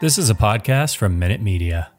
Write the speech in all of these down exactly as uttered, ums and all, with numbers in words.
This is a podcast from Minute Media.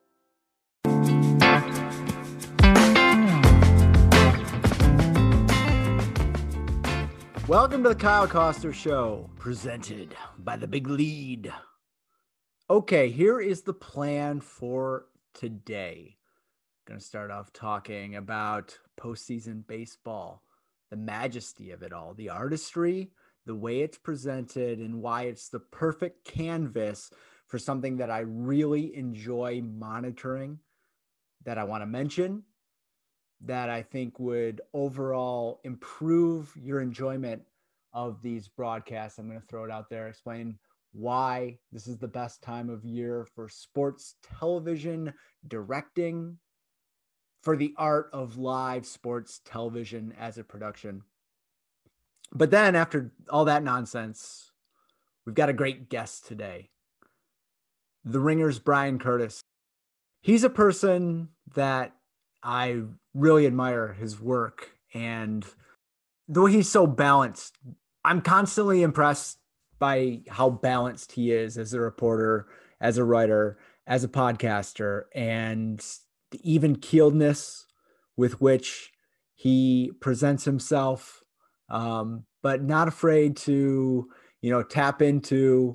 Welcome to the Kyle Koster Show, presented by The Big Lead. Okay, here is the plan for today. Going to start off talking about postseason baseball, the majesty of it all, the artistry, the way it's presented, and why it's the perfect canvas for something that I really enjoy monitoring, that I want to mention, that I think would overall improve your enjoyment of these broadcasts. I'm going to throw it out there, explain why this is the best time of year for sports television directing, for the art of live sports television as a production. But then after all that nonsense, we've got a great guest today. The Ringer's Bryan Curtis. He's a person that I really admire his work and the way he's so balanced. I'm constantly impressed by how balanced he is as a reporter, as a writer, as a podcaster, and the even keeledness with which he presents himself, um, but not afraid to, you know, tap into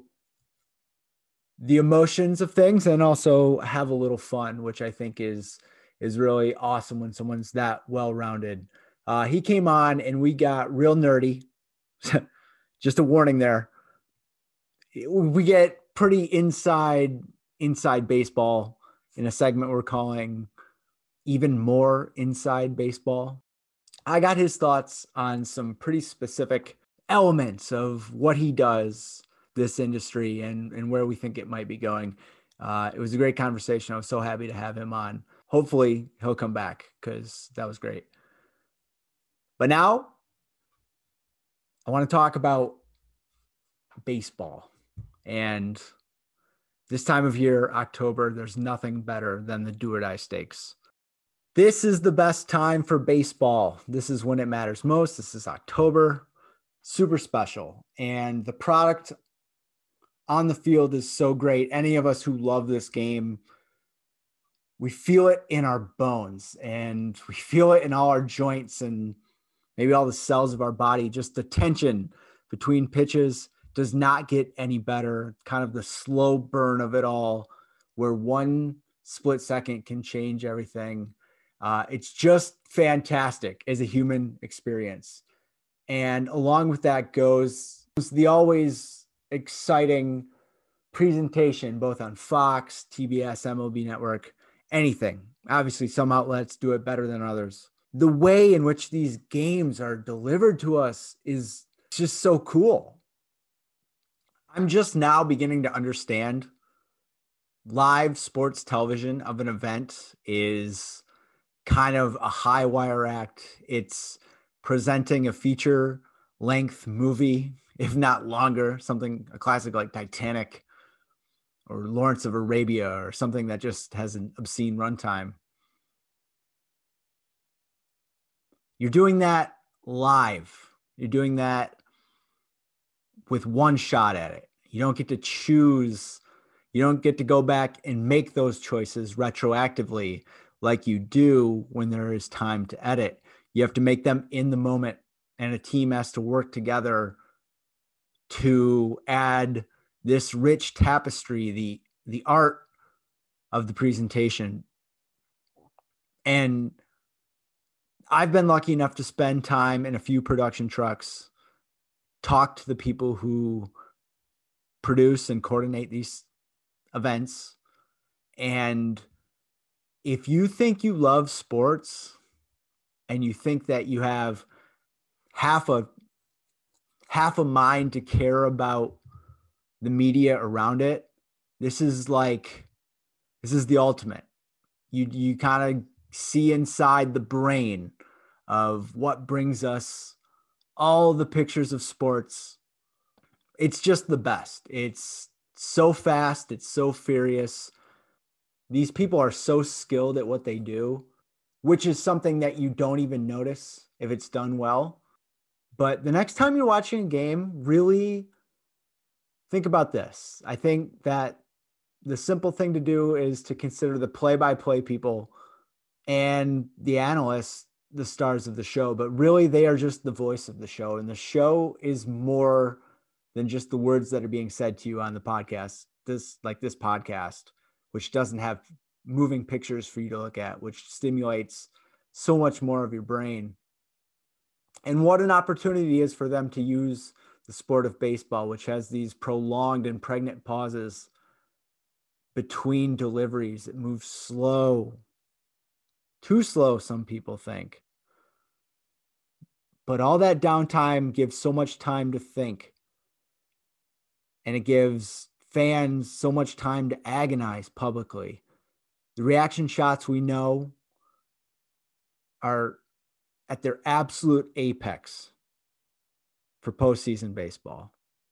the emotions of things and also have a little fun, which I think is is really awesome when someone's that well-rounded. Uh, he came on and we got real nerdy. Just a warning there. We get pretty inside inside baseball in a segment we're calling Even More Inside Baseball. I got his thoughts on some pretty specific elements of what he does, this industry, and, and where we think it might be going. Uh, it was a great conversation. I was so happy to have him on. Hopefully he'll come back because that was great. But now I want to talk about baseball. And this time of year, October, there's nothing better than the Do or Die Stakes. This is the best time for baseball. This is when it matters most. This is October, super special. And the product on the field is so great. Any of us who love this game, we feel it in our bones and we feel it in all our joints and maybe all the cells of our body. Just the tension between pitches does not get any better. Kind of the slow burn of it all, where one split second can change everything. Uh, it's just fantastic as a human experience. And along with that goes the always exciting presentation, both on Fox, T B S, M L B Network, anything. Obviously, some outlets do it better than others. The way in which these games are delivered to us is just so cool. I'm just now beginning to understand live sports television of an event is kind of a high wire act. It's presenting a feature length movie, if not longer, something, a classic like Titanic or Lawrence of Arabia or something that just has an obscene runtime. You're doing that live. You're doing that with one shot at it. You don't get to choose. You don't get to go back and make those choices retroactively like you do when there is time to edit. You have to make them in the moment, and a team has to work together to add this rich tapestry, the the art of the presentation. And I've been lucky enough to spend time in a few production trucks, talk to the people who produce and coordinate these events. And if you think you love sports and you think that you have half a half a mind to care about the media around it, this is like, this is the ultimate. You, you kind of see inside the brain of what brings us all the pictures of sports. It's just the best. It's so fast. It's so furious. These people are so skilled at what they do, which is something that you don't even notice if it's done well. But the next time you're watching a game, really think about this. I think that the simple thing to do is to consider the play-by-play people and the analysts the stars of the show, but really they are just the voice of the show. And the show is more than just the words that are being said to you on the podcast, this like this podcast, which doesn't have moving pictures for you to look at, which stimulates so much more of your brain. And what an opportunity is for them to use the sport of baseball, which has these prolonged and pregnant pauses between deliveries. It moves slow, too slow, some people think. But all that downtime gives so much time to think. And it gives fans so much time to agonize publicly. The reaction shots, we know, are at their absolute apex for postseason baseball.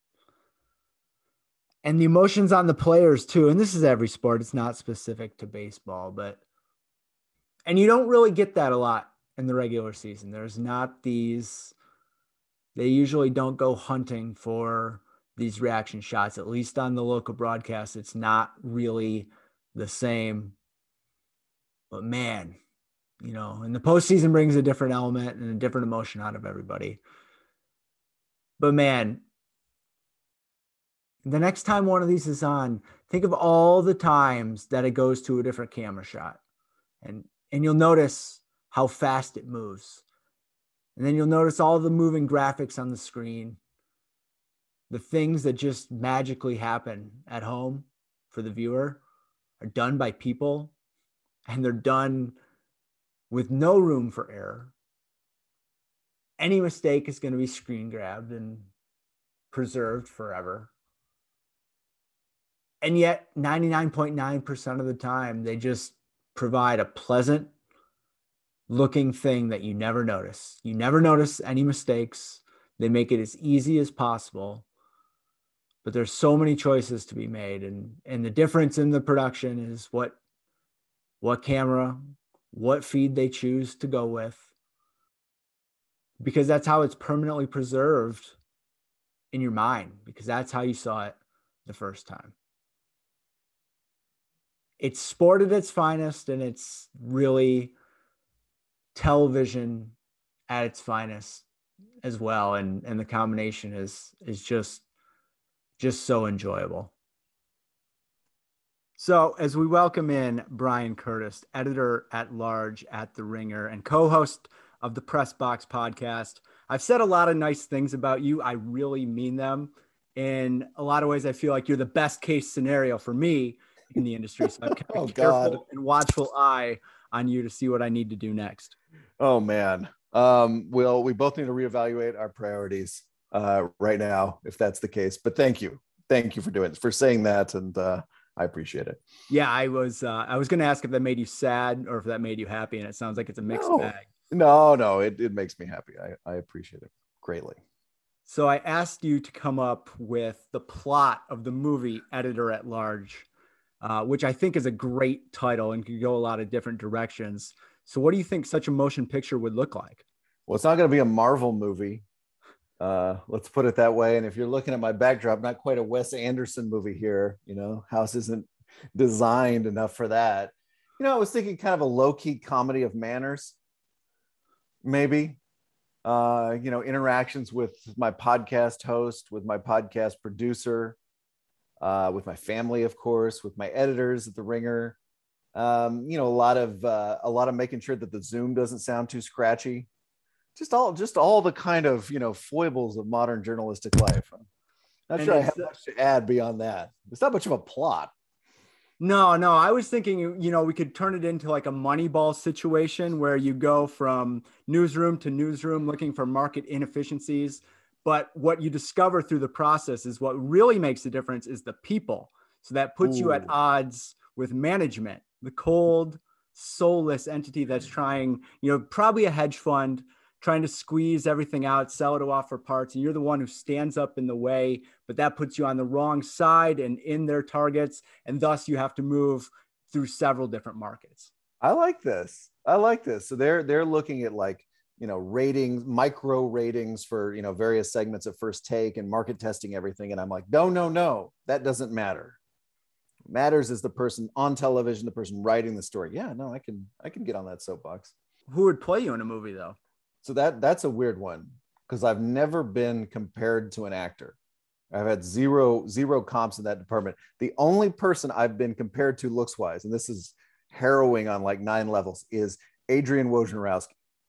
And the emotions on the players too. And this is every sport. It's not specific to baseball, but, and you don't really get that a lot in the regular season. There's not these, they usually don't go hunting for these reaction shots, at least on the local broadcast. It's not really the same, but man, you know, and the postseason brings a different element and a different emotion out of everybody. But man, the next time one of these is on, think of all the times that it goes to a different camera shot, and, and you'll notice how fast it moves. And then you'll notice all the moving graphics on the screen, the things that just magically happen at home for the viewer are done by people, and they're done with no room for error. Any mistake is going to be screen grabbed and preserved forever. And yet ninety-nine point nine percent of the time, they just provide a pleasant looking thing that you never notice. You never notice any mistakes. They make it as easy as possible. But there's so many choices to be made. And, and the difference in the production is what, what camera, what feed they choose to go with, because that's how it's permanently preserved in your mind, because that's how you saw it the first time. It's sport at its finest, and it's really television at its finest as well. And, and the combination is, is just, just so enjoyable. So as we welcome in Bryan Curtis, editor at large at The Ringer and co-host of the Press Box podcast, I've said a lot of nice things about you. I really mean them. In a lot of ways, I feel like you're the best case scenario for me in the industry. So I've kept a oh, careful God. and watchful eye on you to see what I need to do next. Oh, man. Um, well, we both need to reevaluate our priorities uh, right now, if that's the case. But thank you. Thank you for doing it, for saying that. And uh, I appreciate it. Yeah, I was uh, I was going to ask if that made you sad or if that made you happy. And it sounds like it's a mixed no. bag. No, no, it, it makes me happy. I, I appreciate it greatly. So I asked you to come up with the plot of the movie Editor at Large, uh, which I think is a great title and could go a lot of different directions. So what do you think such a motion picture would look like? Well, it's not going to be a Marvel movie. Uh, let's put it that way. And if you're looking at my backdrop, not quite a Wes Anderson movie here. You know, house isn't designed enough for that. You know, I was thinking kind of a low-key comedy of manners, maybe. Uh, you know, interactions with my podcast host, with my podcast producer, uh, with my family, of course, with my editors at The Ringer. Um, you know, a lot of uh, a lot of making sure that the Zoom doesn't sound too scratchy. Just all, just all the kind of, you know, foibles of modern journalistic life. I'm not and sure I have much to add beyond that. It's not much of a plot. No, no. I was thinking, you know, we could turn it into like a Moneyball situation where you go from newsroom to newsroom looking for market inefficiencies. But what you discover through the process is what really makes the difference is the people. So that puts Ooh. you at odds with management, the cold, soulless entity that's trying, you know, probably a hedge fund, trying to squeeze everything out, sell it off for parts. And you're the one who stands up in the way, but that puts you on the wrong side and in their targets. And thus you have to move through several different markets. I like this. I like this. So they're, they're looking at like, you know, ratings, micro ratings for, you know, various segments at First Take and market testing everything. And I'm like, no, no, no, that doesn't matter. What matters is the person on television, the person writing the story. Yeah, no, I can, I can get on that soapbox. Who would play you in a movie though? So that that's a weird one because I've never been compared to an actor. I've had zero, zero comps in that department. The only person I've been compared to looks wise, and this is harrowing on like nine levels, is Adrian Wojnarowski.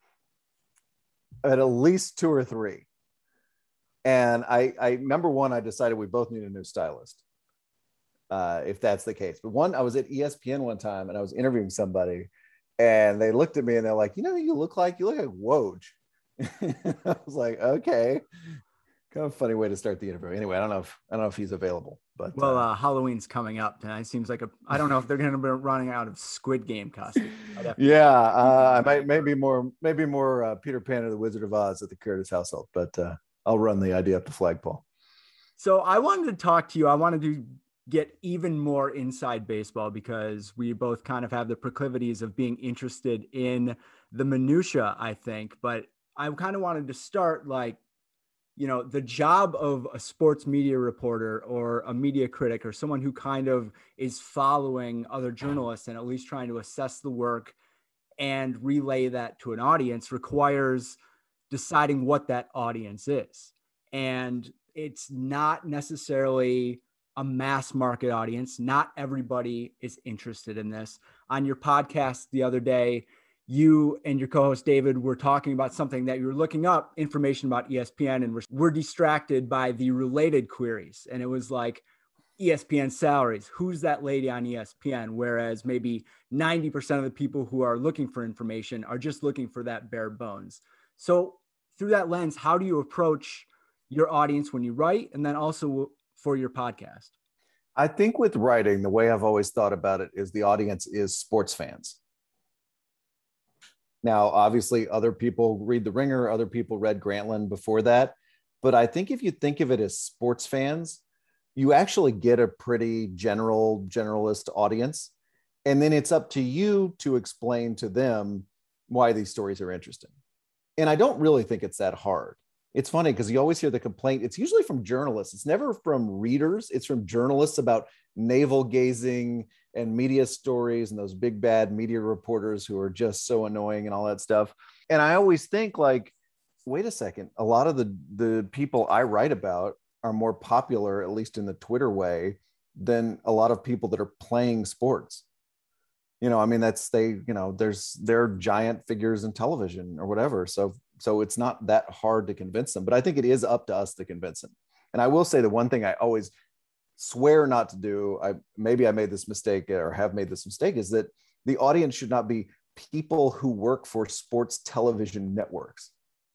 At at least two or three. And I, I number one, I decided we both need a new stylist. Uh, if that's the case. But one, I was at E S P N one time and I was interviewing somebody and they looked at me and they're like, you know who you look like? You look like Woj. I was like, okay. Kind of a funny way to start the interview. Anyway, I don't know if I don't know if he's available, but well, uh, uh, Halloween's coming up, and it seems like a. I don't know if they're going to be running out of Squid Game costumes. Yeah, uh, I might maybe more maybe more uh, Peter Pan or the Wizard of Oz at the Curtis household, but uh, I'll run the idea up the flagpole. So I wanted to talk to you. I wanted to get even more inside baseball because we both kind of have the proclivities of being interested in the minutia, I think. But I kind of wanted to start like. You know, the job of a sports media reporter or a media critic or someone who kind of is following other journalists and at least trying to assess the work and relay that to an audience requires deciding what that audience is. And it's not necessarily a mass market audience. Not everybody is interested in this. On your podcast the other day, you and your co-host David were talking about something that you were looking up information about E S P N and we're, we're distracted by the related queries. And it was like E S P N salaries. Who's that lady on E S P N? Whereas maybe ninety percent of the people who are looking for information are just looking for that bare bones. So through that lens, how do you approach your audience when you write and then also for your podcast? I think with writing, the way I've always thought about it is the audience is sports fans. Now, obviously, other people read The Ringer, other people read Grantland before that. But I think if you think of it as sports fans, you actually get a pretty general, generalist audience. And then it's up to you to explain to them why these stories are interesting. And I don't really think it's that hard. It's funny because you always hear the complaint. It's usually from journalists. It's never from readers. It's from journalists about navel gazing and media stories and those big bad media reporters who are just so annoying and all that stuff. And I always think like, wait a second, a lot of the, the people I write about are more popular, at least in the Twitter way, than a lot of people that are playing sports. You know, I mean, that's they, you know, there's they're giant figures in television or whatever. So, so it's not that hard to convince them, but I think it is up to us to convince them. And I will say the one thing I always swear not to do, I maybe I made this mistake or have made this mistake, is that the audience should not be people who work for sports television networks.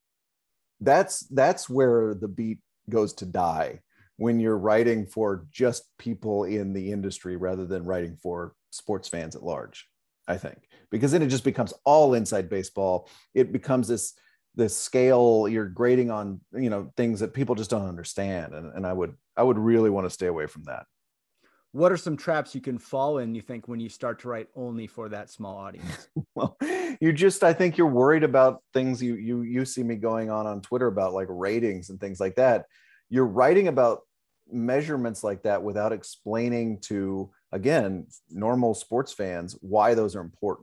That's that's where the beat goes to die when you're writing for just people in the industry rather than writing for sports fans at large, I think, because then it just becomes all inside baseball. It becomes this this scale you're grading on, you know, things that people just don't understand. And, and I would, I would really want to stay away from that. What are some traps you can fall in, you think, when you start to write only for that small audience? Well, you just, I think you're worried about things you, you, you see me going on on Twitter about like ratings and things like that. You're writing about measurements like that without explaining to, again, normal sports fans why those are important.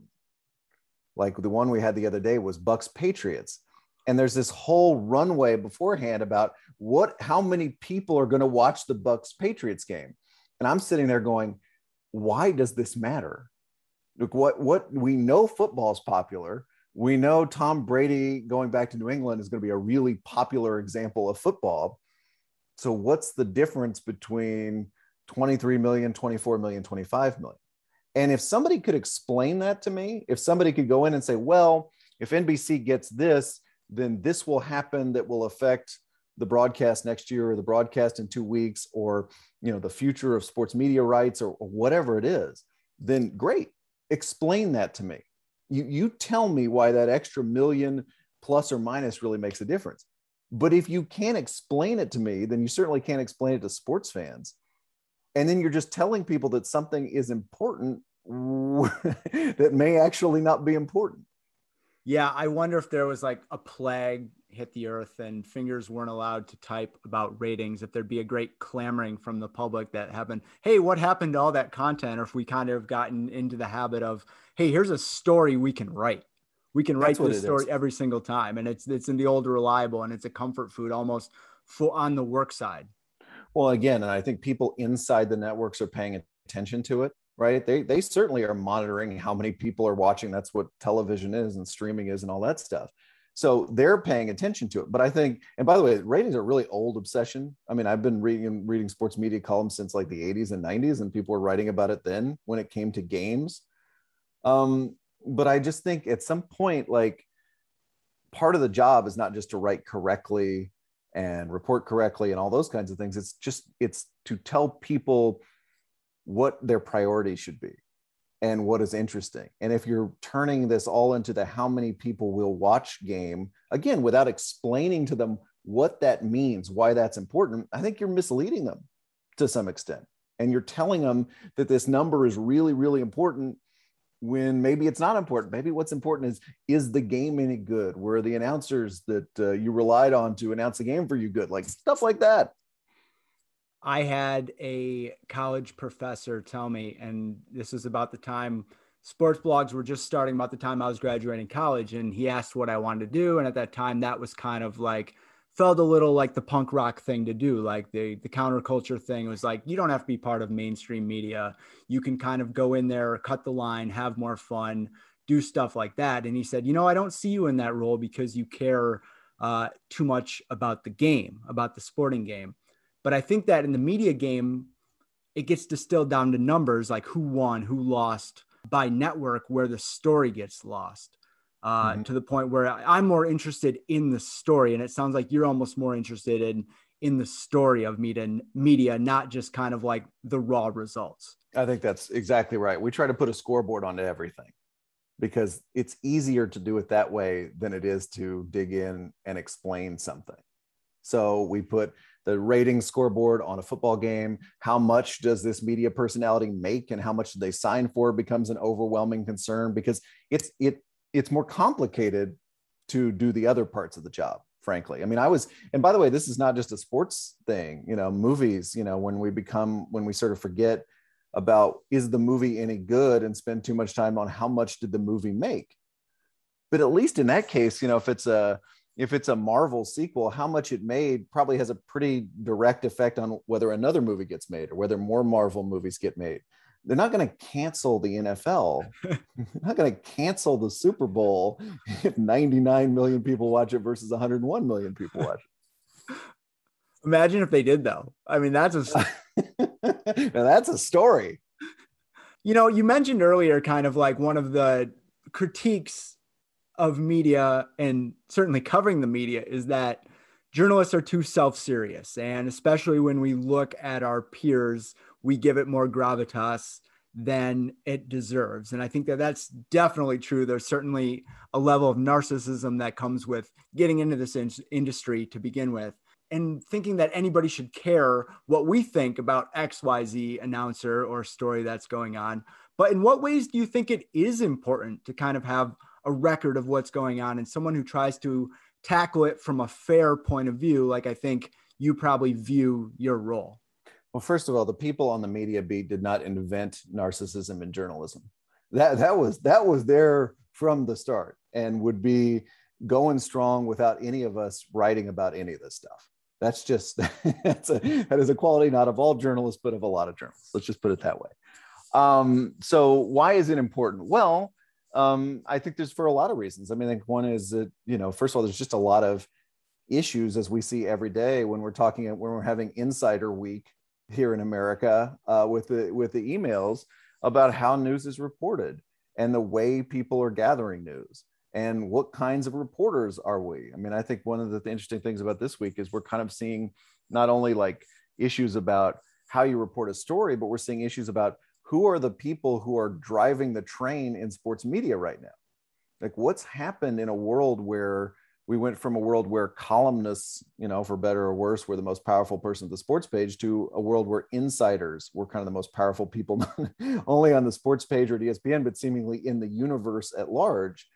Like the one we had the other day was Bucks Patriots. And there's this whole runway beforehand about what, how many people are going to watch the Bucks Patriots game. And I'm sitting there going, why does this matter? Look, what, what we know football's popular. We know Tom Brady going back to New England is going to be a really popular example of football. So what's the difference between twenty-three million, twenty-four million, twenty-five million? And if somebody could explain that to me, if somebody could go in and say, well, if N B C gets this, then this will happen that will affect the broadcast next year or the broadcast in two weeks or, you know, the future of sports media rights or, or whatever it is, then great. Explain that to me. You, you tell me why that extra million plus or minus really makes a difference. But if you can't explain it to me, then you certainly can't explain it to sports fans. And then you're just telling people that something is important that may actually not be important. Yeah, I wonder if there was like a plague hit the earth and fingers weren't allowed to type about ratings, if there'd be a great clamoring from the public that happened, hey, what happened to all that content? Or if we kind of gotten into the habit of, hey, here's a story we can write. We can write this story is. every single time. And it's it's in the old reliable, and it's a comfort food almost for on the work side. Well, again, and I think people inside the networks are paying attention to it, right? They they certainly are monitoring how many people are watching. That's what television is and streaming is and all that stuff. So they're paying attention to it. But I think, and by the way, ratings are a really old obsession. I mean, I've been reading reading sports media columns since like the eighties and nineties, and people were writing about it then when it came to games. Um, but I just think at some point, like, part of the job is not just to write correctly and report correctly and all those kinds of things. It's just, it's to tell people what their priorities should be and what is interesting. And if you're turning this all into the how many people will watch game, again, without explaining to them what that means, why that's important, I think you're misleading them to some extent. And you're telling them that this number is really, really important when maybe it's not important. Maybe what's important is, is the game any good? Were the announcers that uh, you relied on to announce the game for you good? Like stuff like that. I had a college professor tell me, and this is about the time sports blogs were just starting, about the time I was graduating college, and he asked what I wanted to do. And at that time, that was kind of like, felt a little like the punk rock thing to do. Like the, the counterculture thing was like, you don't have to be part of mainstream media. You can kind of go in there, cut the line, have more fun, do stuff like that. And he said, you know, I don't see you in that role because you care uh, too much about the game, about the sporting game. But I think that in the media game, it gets distilled down to numbers, like who won, who lost by network, where the story gets lost. Uh, mm-hmm. To the point where I'm more interested in the story. And it sounds like you're almost more interested in, in the story of media, media, not just kind of like the raw results. I think that's exactly right. We try to put a scoreboard onto everything because it's easier to do it that way than it is to dig in and explain something. So we put the rating scoreboard on a football game. How much does this media personality make and how much do they sign for becomes an overwhelming concern, because it's, it, it's more complicated to do the other parts of the job, frankly. I mean, I was, and by the way, this is not just a sports thing, you know, movies, you know, when we become, when we sort of forget about, is the movie any good, and spend too much time on how much did the movie make? But at least in that case, you know, if it's a, if it's a Marvel sequel, how much it made probably has a pretty direct effect on whether another movie gets made or whether more Marvel movies get made. They're not going to cancel the N F L. They're not going to cancel the Super Bowl if ninety-nine million people watch it versus one hundred one million people watch it. Imagine if they did, though. I mean, that's a now that's a story. You know, you mentioned earlier kind of like one of the critiques of media, and certainly covering the media, is that journalists are too self-serious. And especially when we look at our peers, we give it more gravitas than it deserves. And I think that that's definitely true. There's certainly a level of narcissism that comes with getting into this in- industry to begin with, and thinking that anybody should care what we think about X Y Z announcer or story that's going on. But in what ways do you think it is important to kind of have a record of what's going on, and someone who tries to tackle it from a fair point of view, like I think you probably view your role? Well, first of all, the people on the media beat did not invent narcissism in journalism. That that was that was there from the start, and would be going strong without any of us writing about any of this stuff. That's just that's a, that is a quality not of all journalists, but of a lot of journalists. Let's just put it that way. Um, so why is it important? Well, um, I think there's for a lot of reasons. I mean, I think one is that, you know, first of all, there's just a lot of issues, as we see every day when we're talking, when we're having Insider Week here in America, uh, with the with the emails about how news is reported and the way people are gathering news and what kinds of reporters are we. I mean, I think one of the interesting things about this week is we're kind of seeing not only like issues about how you report a story, but we're seeing issues about who are the people who are driving the train in sports media right now. Like, what's happened in a world where we went from a world where columnists, you know, for better or worse, were the most powerful person at the sports page, to a world where insiders were kind of the most powerful people, not only on the sports page or at E S P N, but seemingly in the universe at large.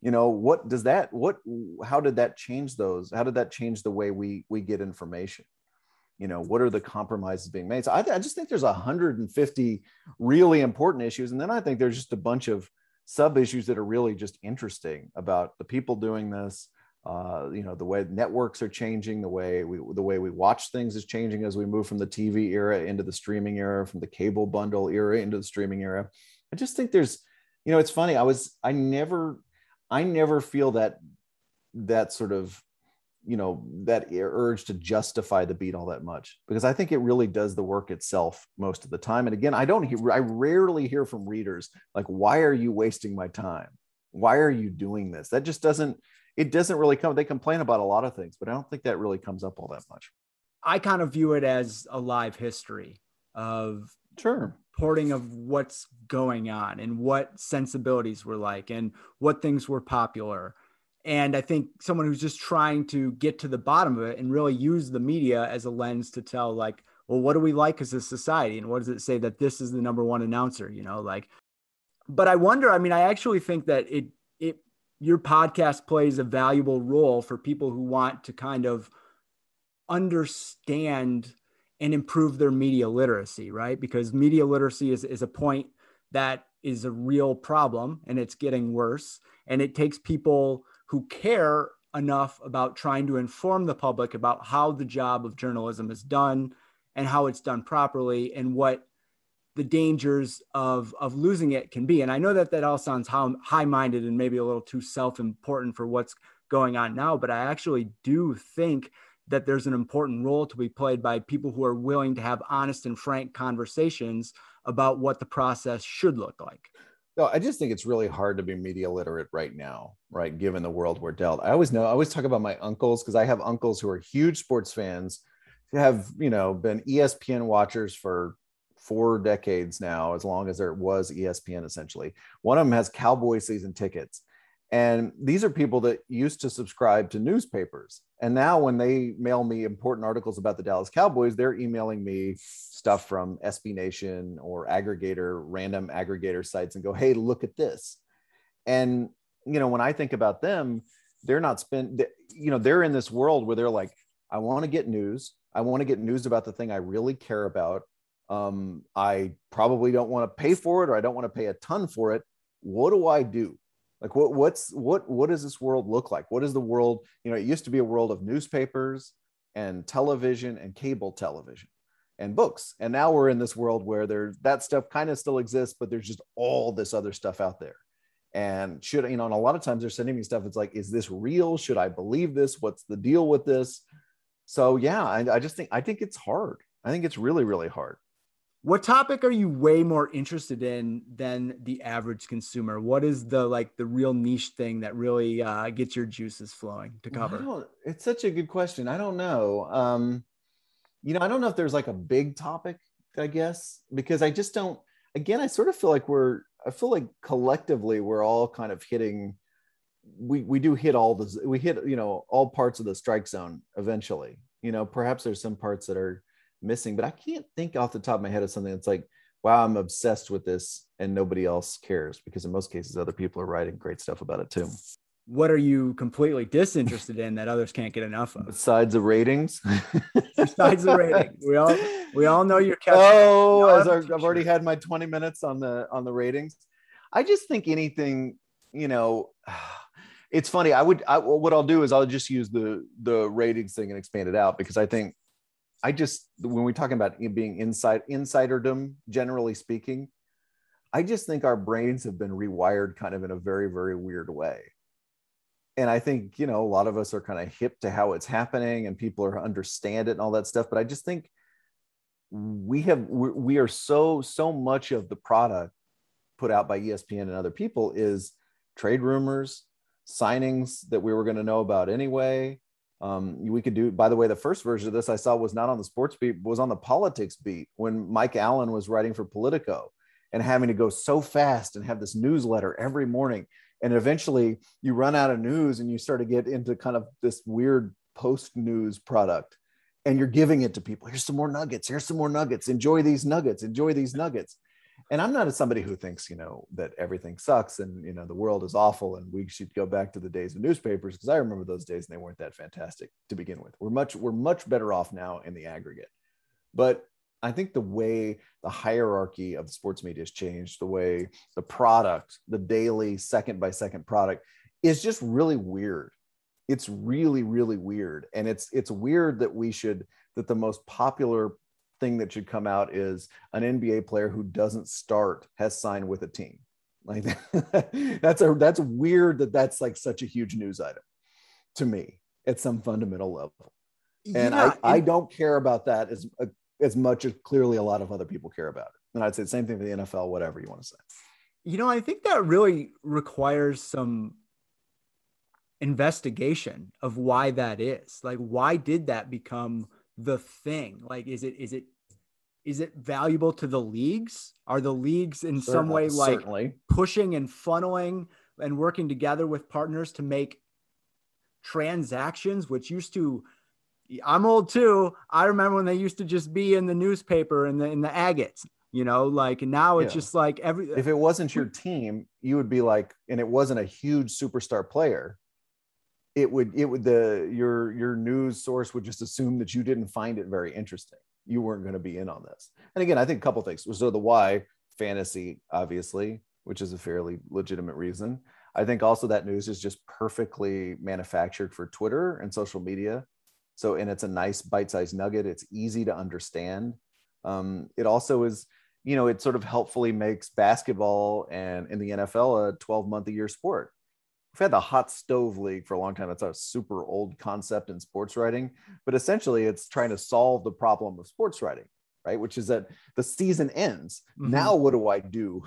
You know, what does that, what, how did that change those? How did that change the way we, we get information? You know, what are the compromises being made? So I, I just think there's one hundred fifty really important issues. And then I think there's just a bunch of sub issues that are really just interesting about the people doing this. Uh, you know, the way networks are changing, the way we, the way we watch things is changing as we move from the T V era into the streaming era, from the cable bundle era into the streaming era. I just think there's, you know, it's funny. I was, I never, I never feel that, that sort of, you know, that urge to justify the beat all that much, because I think it really does the work itself most of the time. And again, I don't hear, I rarely hear from readers, like, why are you wasting my time? Why are you doing this? That just doesn't, it doesn't really come, they complain about a lot of things, but I don't think that really comes up all that much. I kind of view it as a live history of sure reporting of what's going on and what sensibilities were like and what things were popular. And I think someone who's just trying to get to the bottom of it and really use the media as a lens to tell, like, well, what do we like as a society? And what does it say that this is the number one announcer, you know, like, but I wonder, I mean, I actually think that it, it, your podcast plays a valuable role for people who want to kind of understand and improve their media literacy, right? Because media literacy is, is a point that is a real problem, and it's getting worse. And it takes people who care enough about trying to inform the public about how the job of journalism is done and how it's done properly and what the dangers of, of losing it can be. And I know that that all sounds high-minded and maybe a little too self-important for what's going on now, but I actually do think that there's an important role to be played by people who are willing to have honest and frank conversations about what the process should look like. No, I just think it's really hard to be media literate right now, right? Given the world we're dealt. I always know, I always talk about my uncles, because I have uncles who are huge sports fans, who have, you know, been E S P N watchers for four decades now, as long as there was E S P N, essentially. One of them has Cowboy season tickets. And these are people that used to subscribe to newspapers. And now when they mail me important articles about the Dallas Cowboys, they're emailing me stuff from S B Nation or aggregator, random aggregator sites, and go, hey, look at this. And, you know, when I think about them, they're not spent, you know, they're in this world where they're like, I want to get news. I want to get news about the thing I really care about. Um, I probably don't want to pay for it, or I don't want to pay a ton for it. What do I do? Like, what, what's, what, what does this world look like? What is the world? You know, it used to be a world of newspapers and television and cable television and books. And now we're in this world where there, that stuff kind of still exists, but there's just all this other stuff out there. And should, you know, and a lot of times they're sending me stuff. It's like, is this real? Should I believe this? What's the deal with this? So yeah, I, I just think, I think it's hard. I think it's really, really hard. What topic are you way more interested in than the average consumer? What is the, like the real niche thing that really uh, gets your juices flowing to cover? I don't, it's such a good question. I don't know. Um, you know, I don't know if there's like a big topic, I guess, because I just don't, again, I sort of feel like we're, I feel like collectively we're all kind of hitting, we, we do hit all the, we hit, you know, all parts of the strike zone eventually. You know, perhaps there's some parts that are missing, but I can't think off the top of my head of something that's like, wow, I'm obsessed with this and nobody else cares, because in most cases other people are writing great stuff about it too. What are you completely disinterested in that others can't get enough of? Besides the ratings? Besides the ratings, we all we all know you're catching. Oh, as our, I've already had my twenty minutes on the on the ratings. I just think anything, you know, it's funny. I would I, what I'll do is I'll just use the the ratings thing and expand it out, because I think I just, when we're talking about being inside insiderdom, generally speaking, I just think our brains have been rewired kind of in a very, very weird way. And I think, you know, a lot of us are kind of hip to how it's happening and people are understand it and all that stuff. But I just think we have, we are so, so much of the product put out by E S P N and other people is trade rumors, signings that we were going to know about anyway. Um, we could do, by the way, the first version of this I saw was not on the sports beat, was on the politics beat, when Mike Allen was writing for Politico and having to go so fast and have this newsletter every morning. And eventually you run out of news and you start to get into kind of this weird post news product, and you're giving it to people. Here's some more nuggets. Here's some more nuggets. Enjoy these nuggets. Enjoy these nuggets. And I'm not somebody who thinks, you know, that everything sucks and, you know, the world is awful and we should go back to the days of newspapers, because I remember those days and they weren't that fantastic to begin with. We're much, we're much better off now in the aggregate. But I think the way the hierarchy of the sports media has changed, the way the product, the daily second by second product is just really weird. It's really, really weird. And it's, it's weird that we should, that the most popular thing that should come out is an N B A player who doesn't start has signed with a team. Like that's a that's weird that that's like such a huge news item to me at some fundamental level. And yeah, I, I don't care about that as as much as clearly a lot of other people care about it. And I'd say the same thing for the N F L, whatever you want to say. You know, I think that really requires some investigation of why that is. Like, why did that become the thing? Like, is it is it is it valuable to the leagues? Are the leagues in some way like certainly pushing and funneling and working together with partners to make transactions, which used to, I'm old too. I remember when they used to just be in the newspaper and the in the agates, you know, like now it's yeah. just like every, if it wasn't your team, you would be like, and it wasn't a huge superstar player, it would, it would, the, your, your news source would just assume that you didn't find it very interesting. You weren't going to be in on this. And again, I think a couple things. So the why, fantasy, obviously, which is a fairly legitimate reason. I think also that news is just perfectly manufactured for Twitter and social media. So, and it's a nice bite-sized nugget. It's easy to understand. Um, it also is, you know, it sort of helpfully makes basketball and in the N F L a twelve month a year sport. We've had the hot stove league for a long time. It's a super old concept in sports writing, but essentially it's trying to solve the problem of sports writing, right? Which is that the season ends. Mm-hmm. Now, what do I do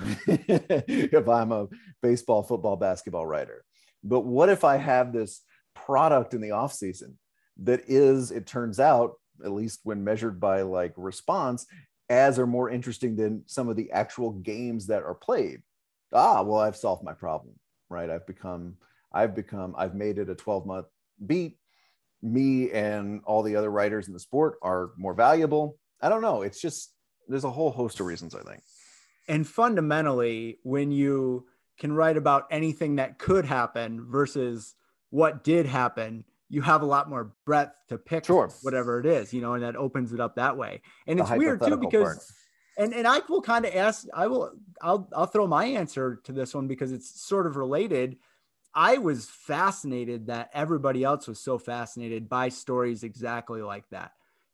if I'm a baseball, football, basketball writer? But what if I have this product in the off season that is, it turns out, at least when measured by like response, as or more interesting than some of the actual games that are played? Ah, well, I've solved my problem. Right. I've become, I've become, I've made it a twelve month beat. Me and all the other writers in the sport are more valuable. I don't know. It's just, there's a whole host of reasons, I think. And fundamentally, when you can write about anything that could happen versus what did happen, you have a lot more breadth to pick sure. whatever it is, you know, and that opens it up that way. And the it's weird too, because part. And and I will kind of ask, I will, I'll, I'll throw my answer to this one because it's sort of related. I was fascinated that everybody else was so fascinated by stories exactly like that.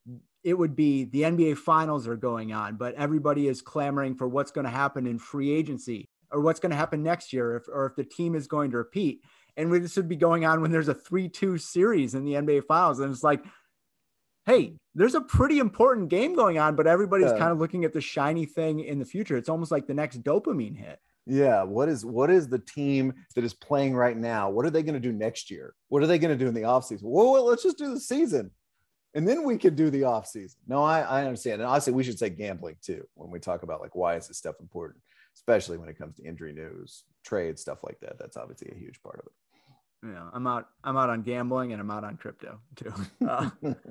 It would be the N B A finals are going on, but everybody is clamoring for what's going to happen in free agency or what's going to happen next year, if, or if the team is going to repeat. And this would be going on when there's a three two series in the N B A finals. And it's like, hey, there's a pretty important game going on, but everybody's yeah. kind of looking at the shiny thing in the future. It's almost like the next dopamine hit. Yeah. What is, what is the team that is playing right now? What are they going to do next year? What are they going to do in the offseason? Well, well, let's just do the season. And then we could do the offseason. No, I, I understand. And honestly, we should say gambling too, when we talk about like, why is this stuff important, especially when it comes to injury news, trade, stuff like that. That's obviously a huge part of it. Yeah. I'm out, I'm out on gambling and I'm out on crypto too. Uh,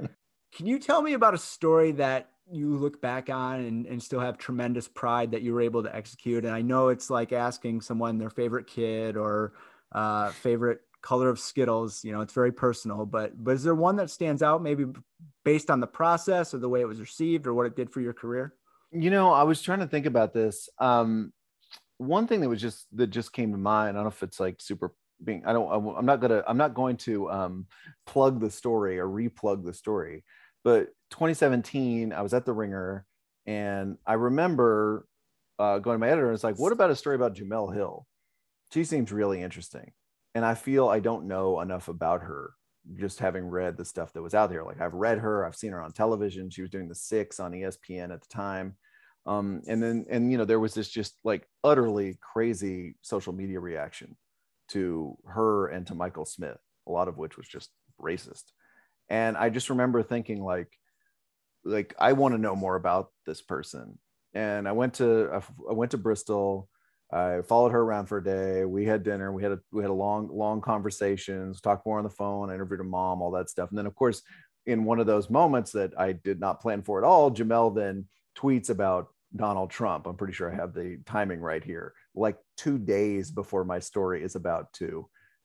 Can you tell me about a story that you look back on and, and still have tremendous pride that you were able to execute? And I know it's like asking someone their favorite kid or uh, favorite color of Skittles, you know, it's very personal, but, but is there one that stands out maybe based on the process or the way it was received or what it did for your career? You know, I was trying to think about this. Um, one thing that was just, that just came to mind, I don't know if it's like super being, I don't, I'm not gonna, I'm not going to um, plug the story or replug the story. But twenty seventeen, I was at the Ringer and I remember uh, going to my editor and it's like, what about a story about Jemele Hill? She seems really interesting. And I feel I don't know enough about her, just having read the stuff that was out there. Like I've read her, I've seen her on television. She was doing the Six on E S P N at the time. Um, and then, and, you know, there was this just like utterly crazy social media reaction to her and to Michael Smith, a lot of which was just racist. And I just remember thinking like, like, I want to know more about this person. And I went to, I went to Bristol. I followed her around for a day. We had dinner. We had a, we had a long, long conversations, talked more on the phone. I interviewed her mom, all that stuff. And then of course, in one of those moments that I did not plan for at all, Jemele then tweets about Donald Trump. I'm pretty sure I have the timing right here. Like two days before my story is about to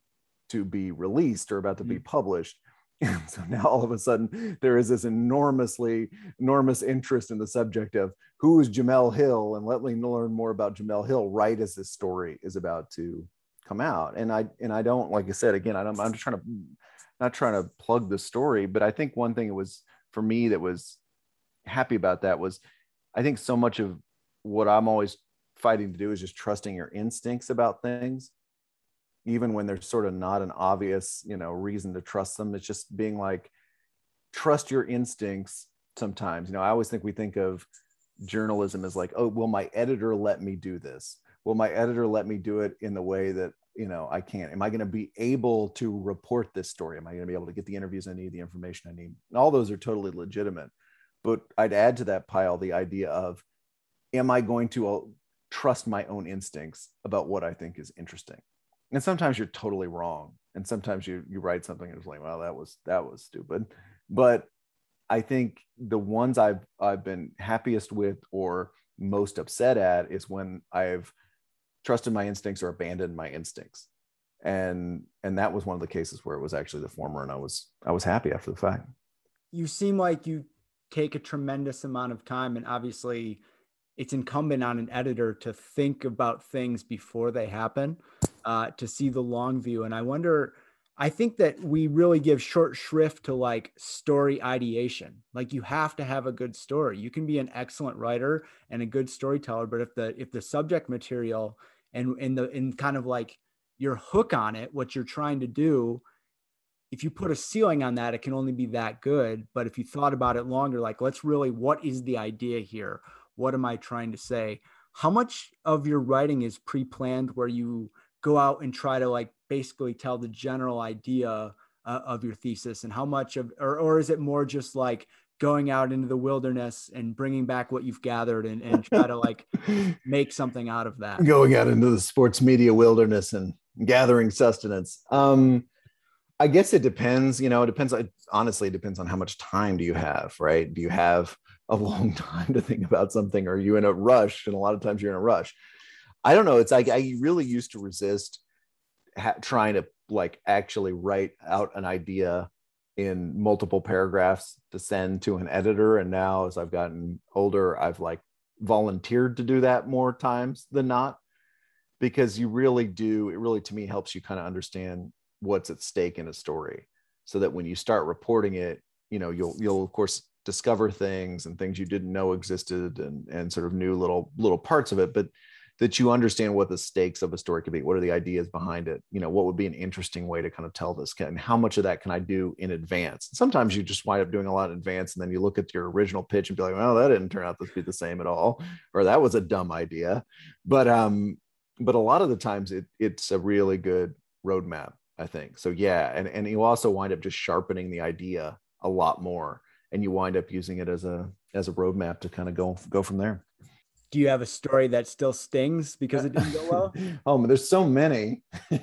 to be released or about to be published. And so now all of a sudden there is this enormously enormous interest in the subject of who is Jemele Hill, and let me learn more about Jemele Hill right as this story is about to come out. And I and I don't, like I said, again, I don't, I'm just trying to not trying to plug the story, but I think one thing it was for me that was happy about that was I think so much of what I'm always fighting to do is just trusting your instincts about things, even when there's sort of not an obvious, you know, reason to trust them. It's just being like, trust your instincts sometimes. You know, I always think we think of journalism as like, oh, will my editor let me do this? Will my editor let me do it in the way that, you know, I can? Am I going to be able to report this story? Am I going to be able to get the interviews I need, the information I need? And all those are totally legitimate. But I'd add to that pile the idea of, am I going to uh, trust my own instincts about what I think is interesting? And sometimes you're totally wrong. And sometimes you you write something and it's like, well, that was that was stupid. But I think the ones I've I've been happiest with or most upset at is when I've trusted my instincts or abandoned my instincts. And and that was one of the cases where it was actually the former, and I was I was happy after the fact. You seem like you take a tremendous amount of time, and obviously it's incumbent on an editor to think about things before they happen, uh, to see the long view. And I wonder, I think that we really give short shrift to like story ideation. Like you have to have a good story. You can be an excellent writer and a good storyteller, but if the if the subject material and in the in kind of like your hook on it, what you're trying to do, if you put a ceiling on that, it can only be that good. But if you thought about it longer, like let's really, what is the idea here? What am I trying to say? How much of your writing is pre-planned where you go out and try to like basically tell the general idea uh, of your thesis, and how much of, or, or is it more just like going out into the wilderness and bringing back what you've gathered and, and try to like make something out of that? Going out into the sports media wilderness and gathering sustenance. Um, I guess it depends, you know, it depends. Honestly, it depends on how much time do you have, right? Do you have a long time to think about something, or are you in a rush? And a lot of times you're in a rush. I don't know. It's like, I really used to resist ha- trying to like actually write out an idea in multiple paragraphs to send to an editor. And now as I've gotten older, I've like volunteered to do that more times than not, because you really do, it really to me helps you kind of understand what's at stake in a story, so that when you start reporting it, you know, you'll, you'll of course discover things and things you didn't know existed, and, and sort of new little, little parts of it, but that you understand what the stakes of a story could be. What are the ideas behind it? You know, what would be an interesting way to kind of tell this, and how much of that can I do in advance? Sometimes you just wind up doing a lot in advance, and then you look at your original pitch and be like, well, that didn't turn out to be the same at all, or that was a dumb idea. But, um, but a lot of the times it, it's a really good roadmap, I think. So yeah. And, and you also wind up just sharpening the idea a lot more, and you wind up using it as a, as a roadmap to kind of go, go from there. Do you have a story that still stings because it didn't go well? Oh, there's so many.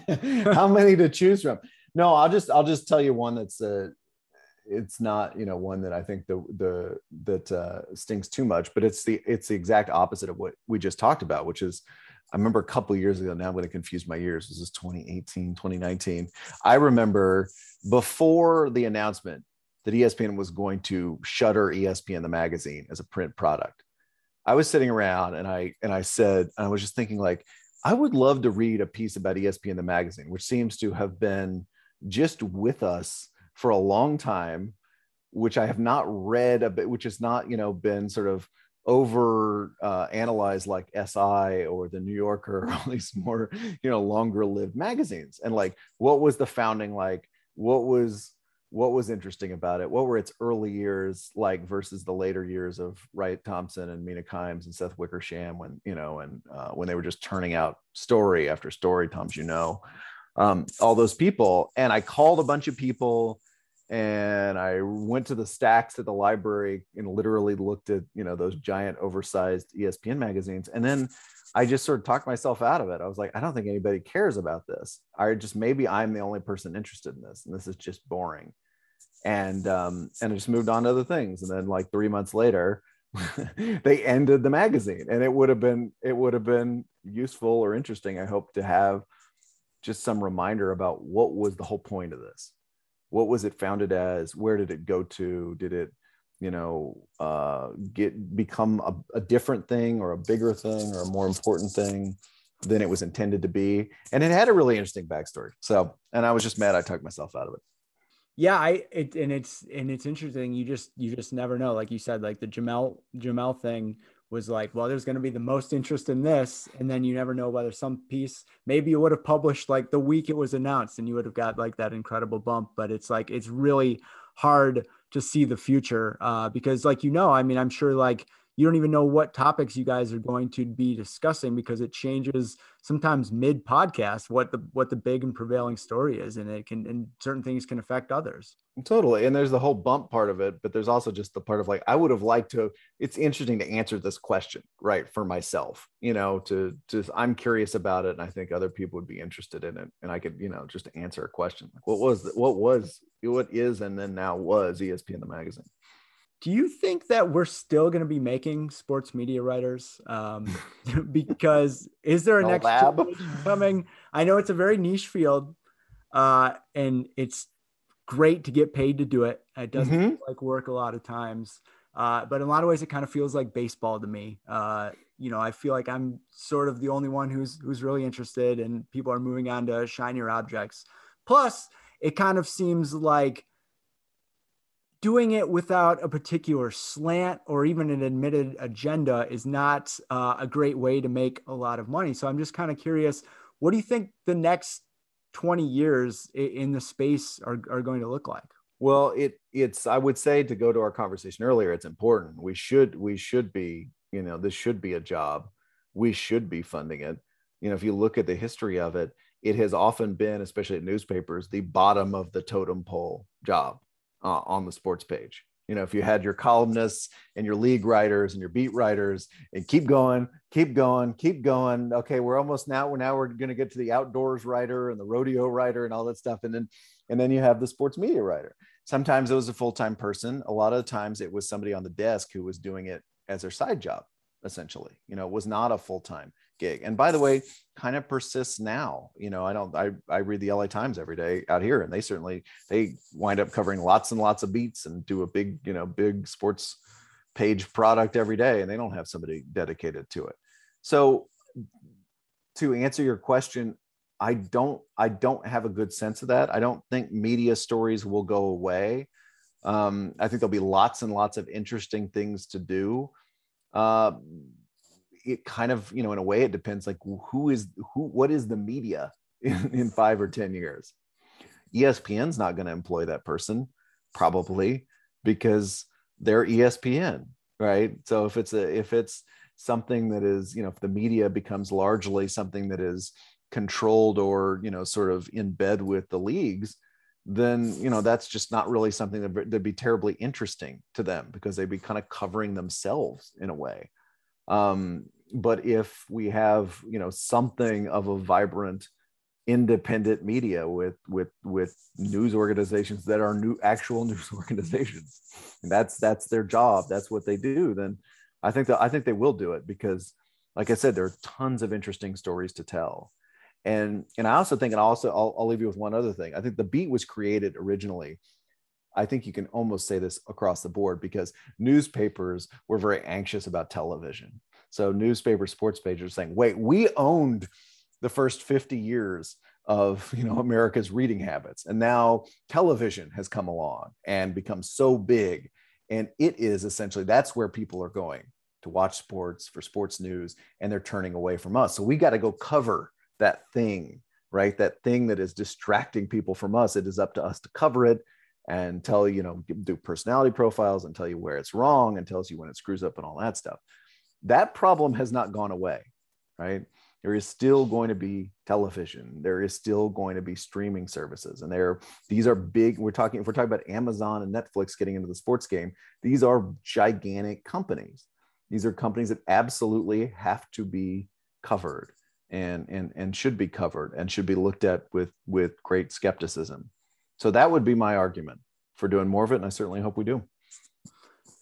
How many to choose from? No, I'll just, I'll just tell you one that's uh it's not, you know, one that I think the, the, that uh, stings too much, but it's the, it's the exact opposite of what we just talked about, which is, I remember a couple of years ago, now I'm going to confuse my years. This is twenty eighteen, twenty nineteen. I remember before the announcement that E S P N was going to shutter E S P N, the magazine, as a print product, I was sitting around and I, and I said, I was just thinking like, I would love to read a piece about E S P N, the magazine, which seems to have been just with us for a long time, which I have not read a bit, which has not, you know, been sort of over uh, analyzed like S I or the New Yorker, or all these more, you know, longer lived magazines. And like, what was the founding like? What was, what was interesting about it? What were its early years like versus the later years of Wright Thompson and Mina Kimes and Seth Wickersham, when, you know, and uh, when they were just turning out story after story, Tom's, you know, um, all those people. And I called a bunch of people, and I went to the stacks at the library and literally looked at, you know, those giant oversized E S P N magazines. And then I just sort of talked myself out of it. I was like, I don't think anybody cares about this. I just, maybe I'm the only person interested in this, and this is just boring. And, um, and I just moved on to other things. And then like three months later, they ended the magazine, and it would have been it would have been useful or interesting, I hope, to have just some reminder about what was the whole point of this. What was it founded as? Where did it go to? Did it, you know, uh, get become a, a different thing or a bigger thing or a more important thing than it was intended to be? And it had a really interesting backstory. So, and I was just mad I talked myself out of it. Yeah, I it and it's and it's interesting. You just you just never know. Like you said, like the Jamel Jamel thing was like, well, there's going to be the most interest in this, and then you never know whether some piece maybe you would have published like the week it was announced, and you would have got like that incredible bump. But it's like it's really hard to see the future uh, because, like you know, I mean, I'm sure like you don't even know what topics you guys are going to be discussing because it changes sometimes mid podcast what the what the big and prevailing story is, and it can and certain things can affect others. Totally. And there's the whole bump part of it, but there's also just the part of like, I would have liked to, it's interesting to answer this question, right, for myself, you know, to just, I'm curious about it. And I think other people would be interested in it. And I could, you know, just answer a question. Like, what was, the, what was, what is, and then now was E S P N the magazine. Do you think that we're still going to be making sports media writers? Um, because is there a No next lab generation coming? I know it's a very niche field, uh, and it's great to get paid to do it. It doesn't mm-hmm. feel like work a lot of times, uh, but in a lot of ways, it kind of feels like baseball to me. Uh, you know, I feel like I'm sort of the only one who's who's really interested, and people are moving on to shinier objects. Plus, it kind of seems like doing it without a particular slant or even an admitted agenda is not uh, a great way to make a lot of money. So I'm just kind of curious, what do you think the next twenty years in the space are, are going to look like? Well, it it's, I would say, to go to our conversation earlier, it's important. We should, we should be, you know, this should be a job. We should be funding it. You know, if you look at the history of it, it has often been, especially at newspapers, the bottom of the totem pole job. Uh, on the sports page. You know, if you had your columnists and your league writers and your beat writers and keep going, keep going, keep going. Okay, we're almost now, we're now we're going to get to the outdoors writer and the rodeo writer and all that stuff. And then, and then you have the sports media writer. Sometimes it was a full-time person. A lot of the times it was somebody on the desk who was doing it as their side job, essentially. You know, it was not a full-time gig. And by the way, kind of persists now. You know, I don't, I, I read the L A Times every day out here, and they certainly, they wind up covering lots and lots of beats and do a big, you know, big sports page product every day. And they don't have somebody dedicated to it. So to answer your question, I don't, I don't have a good sense of that. I don't think media stories will go away. Um, I think there'll be lots and lots of interesting things to do. Uh, it kind of, you know, in a way it depends, like who is, who, what is the media in, in five or ten years? E S P N's not going to employ that person probably because they're E S P N, right? So if it's a, if it's something that is, you know, if the media becomes largely something that is controlled or, you know, sort of in bed with the leagues, then, you know, that's just not really something that, that'd be terribly interesting to them because they'd be kind of covering themselves in a way. Um, but if we have, you know, something of a vibrant, independent media with with with news organizations that are new actual news organizations, and that's that's their job, that's what they do, then I think that I think they will do it because, like I said, there are tons of interesting stories to tell. And and I also think, and also I'll, I'll leave you with one other thing. I think the beat was created originally, I think you can almost say this across the board, because newspapers were very anxious about television. So newspaper sports pages are saying, wait, we owned the first fifty years of, you know, America's reading habits. And now television has come along and become so big. And it is essentially, that's where people are going to watch sports, for sports news, and they're turning away from us. So we got to go cover that thing, right? That thing that is distracting people from us. It is up to us to cover it and tell, you know, do personality profiles and tell you where it's wrong and tells you when it screws up and all that stuff. That problem has not gone away, right? There is still going to be television. There is still going to be streaming services. And there, these are big, we're talking, if we're talking about Amazon and Netflix getting into the sports game, these are gigantic companies. These are companies that absolutely have to be covered and, and, and should be covered and should be looked at with, with great skepticism. So that would be my argument for doing more of it. And I certainly hope we do.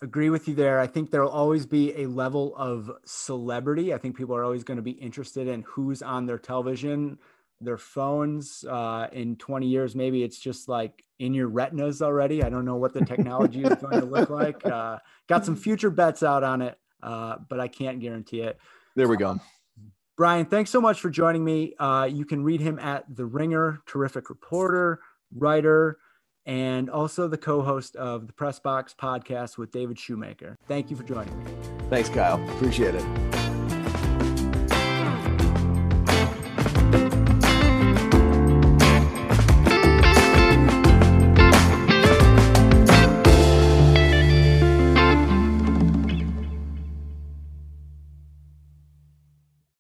agree with you there. I think there'll always be a level of celebrity. I think people are always going to be interested in who's on their television, their phones. Uh, in twenty years, maybe it's just like in your retinas already. I don't know what the technology is going to look like. Uh, got some future bets out on it, uh, but I can't guarantee it. There we go. Brian, thanks so much for joining me. Uh, you can read him at The Ringer, terrific reporter, writer, and also the co-host of the Press Box podcast with David Shoemaker. Thank you for joining me. Thanks, Kyle. Appreciate it.